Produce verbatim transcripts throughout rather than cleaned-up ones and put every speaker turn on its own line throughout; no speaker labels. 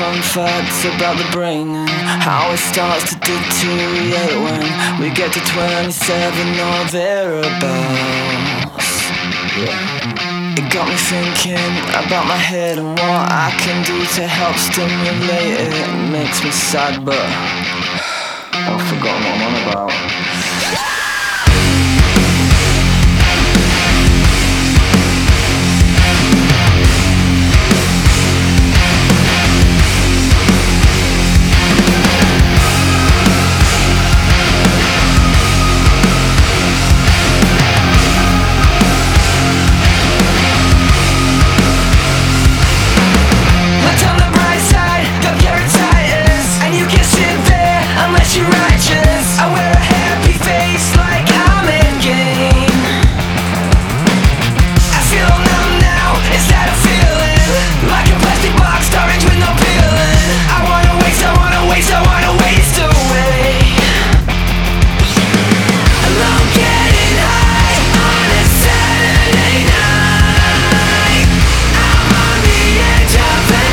fun facts about the brain and how it starts to deteriorate when we get to twenty-seven or thereabouts. Yeah. It got me thinking about my head and what I can do to help stimulate it. It makes me sad, but I've forgotten what I'm on about.
You're righteous. I wear a happy face like I'm in game. I feel numb now, is that a feeling? Like a plastic box, orange with no peeling. I wanna waste, I wanna waste, I wanna waste away. I'm getting high on a Saturday night. I'm on the edge of the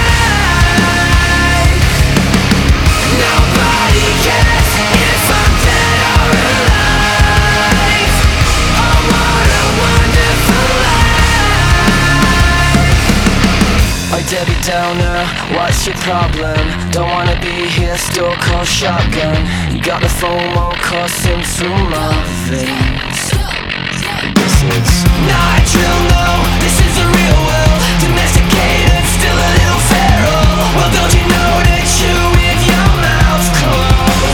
night. Nobody cares if I'm dead or alive. Oh, what a wonderful life.
Oi, Debbie Downer, what's your problem? Don't wanna be here, still call shotgun. You got the FOMO coursing through my veins. This is
Not drill, no, this is the real world. Domesticated, still a little feral. Well, don't you know to chew with your mouth closed?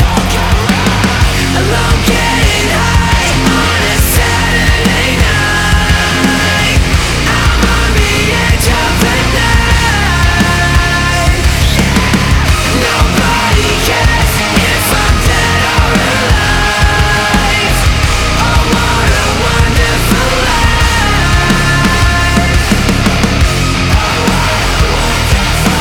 I'm getting high on a Saturday night. I'm on the edge of the night. Nobody cares if I'm dead or alive. Oh, what a wonderful life. Oh, what a wonderful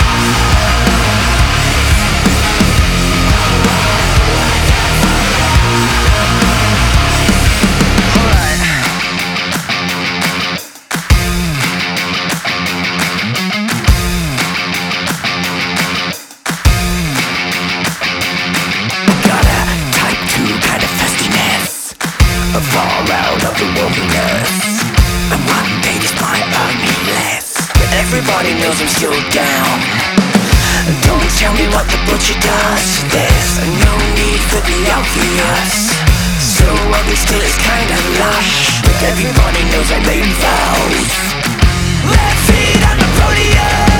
far out of the wilderness, and one day this might earn me less, but everybody knows I'm still down. Don't tell me what the butcher does. There's no need for the obvious. So ugly still it's kinda lush, but everybody knows I made vows. Left feet on the podium.